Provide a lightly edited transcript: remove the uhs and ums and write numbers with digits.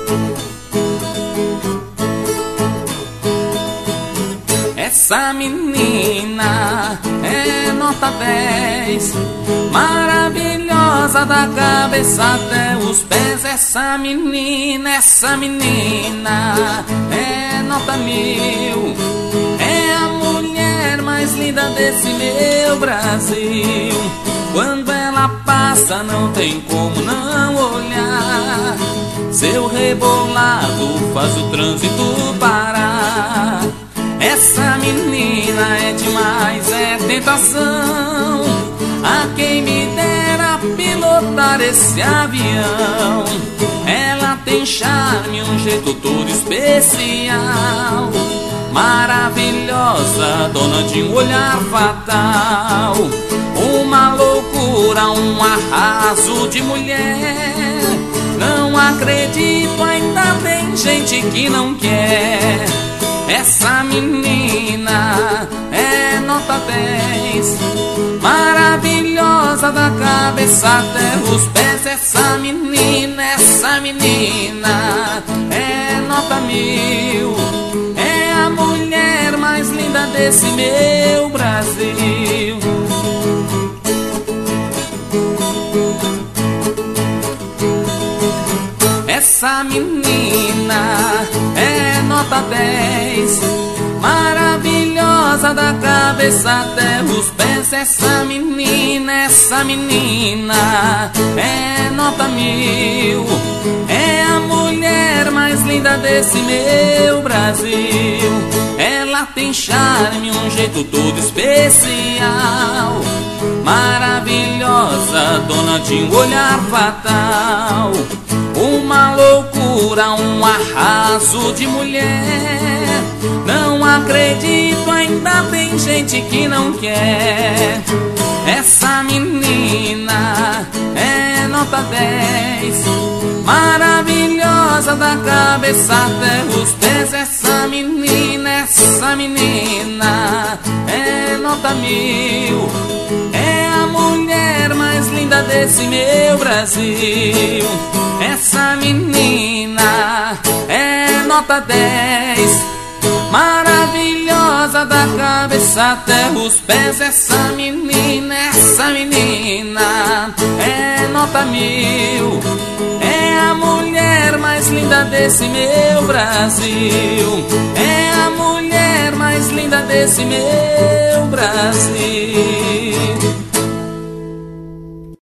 Essa menina é nota 10, maravilhosa da cabeça até os pés. Essa menina é nota 1000, é a mulher mais linda desse meu Brasil. Quando ela passa não tem como não olhar, seu rebolado faz o trânsito parar. Essa menina é demais, é tentação, a quem me dera pilotar esse avião. Ela tem charme, um jeito todo especial, maravilhosa, dona de um olhar fatal. Uma loucura, um arraso de mulher, não acredito, ainda tem gente que não quer. Essa menina é nota 10, maravilhosa da cabeça até os pés. Essa menina é nota 1000, é a mulher mais linda desse meu Brasil. Essa menina é nota 10, maravilhosa da cabeça até os pés. Essa menina é nota 1000, é a mulher mais linda desse meu Brasil. Ela tem charme, um jeito todo especial, maravilhosa, dona de um olhar fatal. Uma loucura, um arraso de mulher, não acredito, ainda tem gente que não quer. Essa menina é nota 10, maravilhosa da cabeça até os pés. Essa menina é nota 1000, é a mulher mais linda desse meu Brasil. Essa menina é nota 10, maravilhosa da cabeça até os pés. Essa menina é nota 1000, é a mulher mais linda desse meu Brasil. É a mulher mais linda desse meu Brasil.